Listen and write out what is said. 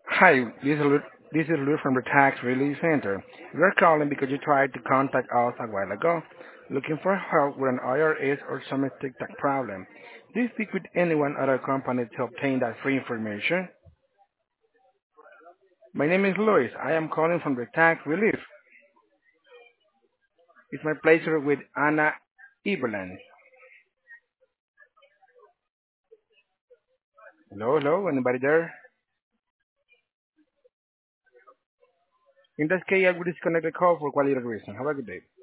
Hi, this is Luis from the Tax Relief Center. We are calling because you tried to contact us a while ago, looking for help with an IRS or domestic tax problem. Do you speak with anyone at our company to obtain that free information? My name is Luis. I am calling from the Tax Relief. It's my pleasure with Anna Eberland. Hello, hello, anybody there? In that case, I will disconnect the call for quality reason. Have a good day.